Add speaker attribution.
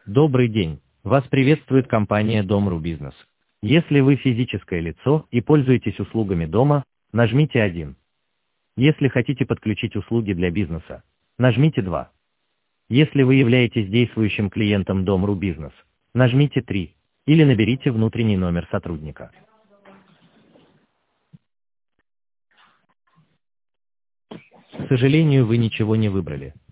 Speaker 1: Добрый день. Вас приветствует компания Дом.ру Бизнес. Если вы физическое лицо и пользуетесь услугами дома, нажмите 1. Если хотите подключить услуги для бизнеса, нажмите 2. Если вы являетесь действующим клиентом Дом.ру Бизнес, нажмите 3. Или наберите внутренний номер сотрудника. К сожалению, вы ничего не выбрали.